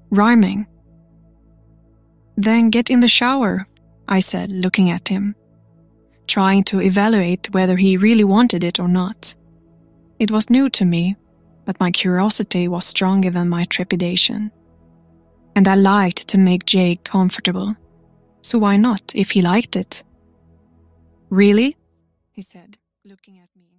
rhyming. "Then get in the shower," I said, looking at him, trying to evaluate whether he really wanted it or not. It was new to me, but my curiosity was stronger than my trepidation. And I liked to make Jake comfortable, so why not if he liked it? "Really?" he said, looking at me.